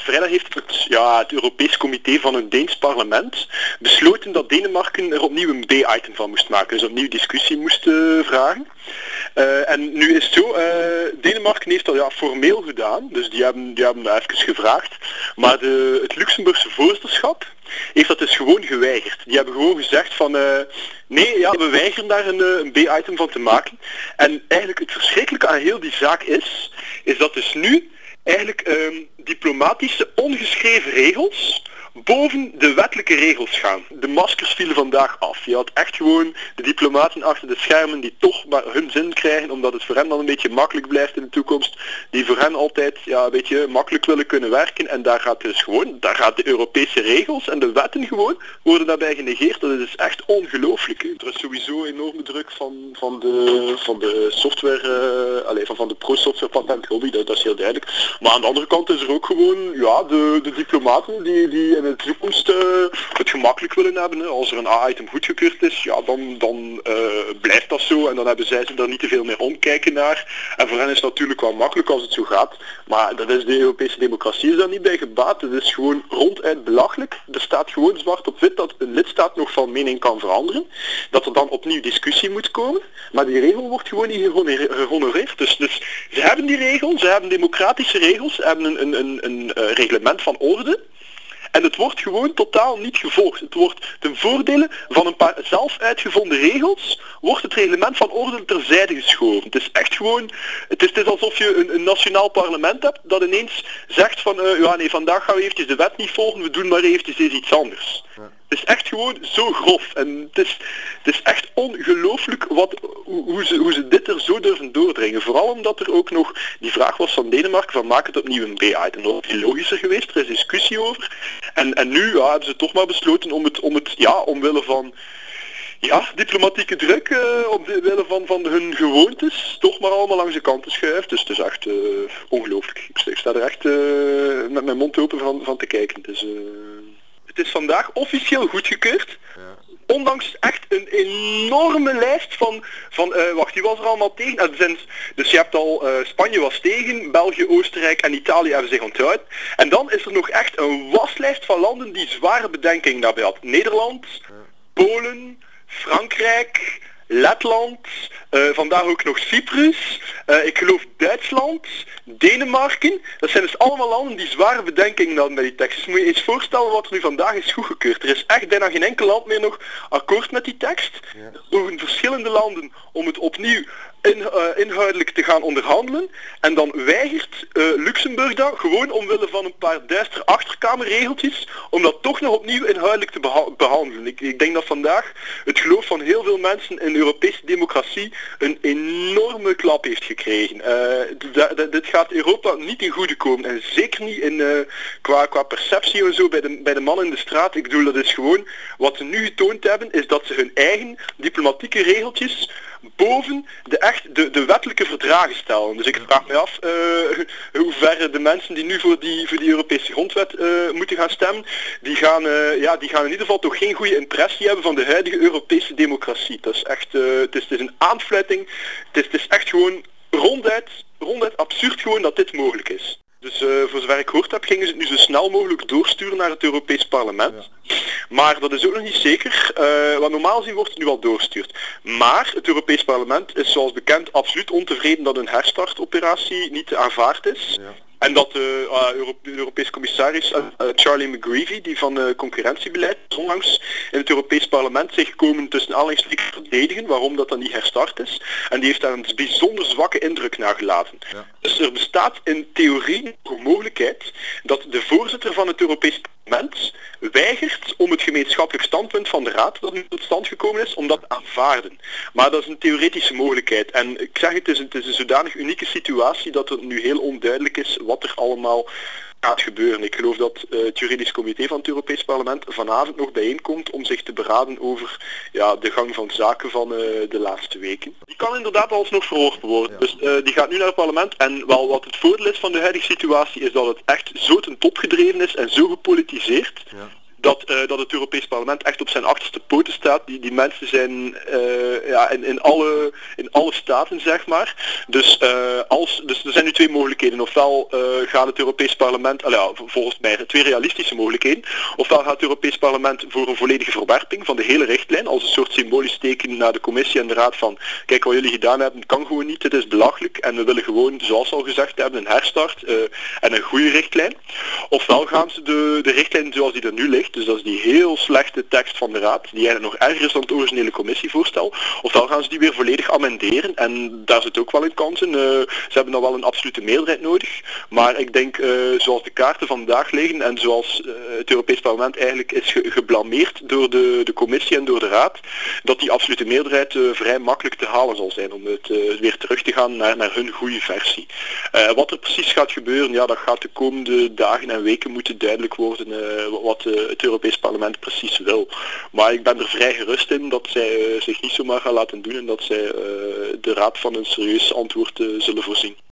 vrijdag heeft het Europees Comité van het Deens parlement besloten dat Denemarken er opnieuw een B-item van moest maken, dus opnieuw discussie moest vragen. En nu is het zo, Denemarken heeft dat formeel gedaan, dus die hebben dat even gevraagd, maar het Luxemburgse voorzitterschap heeft dat dus gewoon geweigerd. Die hebben gewoon gezegd van, we weigeren daar een B-item van te maken. En eigenlijk het verschrikkelijke aan heel die zaak is dat dus nu eigenlijk diplomatische ongeschreven regels boven de wettelijke regels gaan. De maskers vielen vandaag af. Je had echt gewoon de diplomaten achter de schermen die toch maar hun zin krijgen, omdat het voor hen dan een beetje makkelijk blijft in de toekomst, die voor hen altijd een beetje makkelijk willen kunnen werken. En daar gaat de Europese regels en de wetten gewoon worden daarbij genegeerd. Dat is echt ongelooflijk. Er is sowieso enorme druk van de software, van de pro-software patent lobby, dat is heel duidelijk. Maar aan de andere kant is er ook gewoon de diplomaten die in de toekomst het gemakkelijk willen hebben. Als er een A-item goedgekeurd is, dan blijft dat zo en dan hebben zij ze daar niet te veel meer omkijken naar. En voor hen is het natuurlijk wel makkelijk als het zo gaat, maar dat is de Europese democratie is daar niet bij gebaat. Het is gewoon ronduit belachelijk. Er staat gewoon zwart op wit dat een lidstaat nog van mening kan veranderen, dat er dan opnieuw discussie moet komen, maar die regel wordt gewoon niet gehonoreerd. Dus ze hebben die regel, ze hebben democratische regels, ze hebben een reglement van orde. En het wordt gewoon totaal niet gevolgd. Het wordt ten voordele van een paar zelf uitgevonden regels, wordt het reglement van orde terzijde geschoven. Het is echt gewoon, het is alsof je een nationaal parlement hebt dat ineens zegt van, vandaag gaan we eventjes de wet niet volgen, we doen maar eventjes iets anders. Ja. Het is echt gewoon zo grof en het is echt ongelooflijk hoe ze dit er zo durven doordringen. Vooral omdat er ook nog die vraag was van Denemarken van maak het opnieuw een B-item. Dat is logischer geweest, er is discussie over. En nu hebben ze toch maar besloten omwille van diplomatieke druk, omwille van hun gewoontes, toch maar allemaal langs de kant te schuiven. Dus het is echt ongelooflijk. Ik sta er echt met mijn mond open van te kijken. Het is vandaag officieel goedgekeurd. Ja. Ondanks echt een enorme lijst van wie was er allemaal tegen? Dus je hebt al, Spanje was tegen, België, Oostenrijk en Italië hebben zich onthouden. En dan is er nog echt een waslijst van landen die zware bedenkingen daarbij had. Nederland, Polen, Frankrijk, Letland, vandaag ook nog Cyprus, ik geloof Duitsland, Denemarken. Dat zijn dus allemaal landen die zware bedenkingen hadden bij die tekst. Dus moet je eens voorstellen wat er nu vandaag is goedgekeurd. Er is echt bijna geen enkel land meer nog akkoord met die tekst. Ja. Er mogen verschillende landen om het opnieuw inhoudelijk te gaan onderhandelen. En dan weigert Luxemburg dat gewoon omwille van een paar duistere achterkamerregeltjes om dat toch nog opnieuw inhoudelijk te behandelen. Ik denk dat vandaag het geloof van heel veel mensen in de Europese democratie een enorme klap heeft gekregen. Dit gaat Europa niet ten goede komen en zeker niet qua perceptie en zo bij de mannen in de straat. Ik bedoel, dat is gewoon wat ze nu getoond hebben, is dat ze hun eigen diplomatieke regeltjes boven de wettelijke verdragen stellen. Dus ik vraag me af hoe ver de mensen die nu voor die Europese grondwet moeten gaan stemmen, die gaan in ieder geval toch geen goede impressie hebben van de huidige Europese democratie. Dat is echt, het is een aanfluiting. Het is echt gewoon ronduit absurd gewoon dat dit mogelijk is. Dus voor zover ik gehoord heb, gingen ze het nu zo snel mogelijk doorsturen naar het Europees Parlement. Ja. Maar dat is ook nog niet zeker, want normaal gezien wordt het nu al doorgestuurd. Maar het Europees Parlement is zoals bekend absoluut ontevreden dat een herstartoperatie niet aanvaard is. Ja. En dat de Europese commissaris Charlie McGreevy, die van concurrentiebeleid, onlangs in het Europees Parlement zich komen tussen aanhalingstekens verdedigen waarom dat dan niet herstart is. En die heeft daar een bijzonder zwakke indruk nagelaten. Ja. Dus er bestaat in theorie een mogelijkheid dat de voorzitter van het Europees Parlement weigert om het gemeenschappelijk standpunt van de Raad dat nu tot stand gekomen is, om dat te aanvaarden. Maar dat is een theoretische mogelijkheid. En ik zeg het is een zodanig unieke situatie dat het nu heel onduidelijk is wat er allemaal gaat gebeuren. Ik geloof dat het juridisch comité van het Europees Parlement vanavond nog bijeenkomt om zich te beraden over de gang van zaken van de laatste weken. Die kan inderdaad alsnog verworpen worden. Ja. Dus die gaat nu naar het parlement. En wel wat het voordeel is van de huidige situatie is dat het echt zo ten top gedreven is en zo gepolitiseerd. Ja. dat het Europees Parlement echt op zijn achterste poten staat. Die mensen zijn in alle staten, zeg maar. Dus er zijn nu twee mogelijkheden. Ofwel gaat het Europees Parlement, volgens mij twee realistische mogelijkheden. Ofwel gaat het Europees Parlement voor een volledige verwerping van de hele richtlijn, als een soort symbolisch teken naar de commissie en de raad van, kijk wat jullie gedaan hebben, kan gewoon niet, het is belachelijk en we willen gewoon, zoals we al gezegd hebben, een herstart en een goede richtlijn. Ofwel gaan ze de richtlijn zoals die er nu ligt, dus dat is die heel slechte tekst van de raad, die eigenlijk nog erger is dan het originele commissievoorstel, ofwel gaan ze die weer volledig amenderen en daar zit ook wel een kans in. Ze hebben dan wel een absolute meerderheid nodig, maar ik denk zoals de kaarten vandaag liggen en zoals het Europees Parlement eigenlijk is geblameerd door de commissie en door de raad, dat die absolute meerderheid vrij makkelijk te halen zal zijn om het weer terug te gaan naar hun goede versie. Wat er precies gaat gebeuren, ja, dat gaat de komende dagen en weken moeten duidelijk worden wat het Europees Parlement precies wil. Maar ik ben er vrij gerust in dat zij zich niet zomaar gaan laten doen en dat zij de raad van een serieus antwoord zullen voorzien.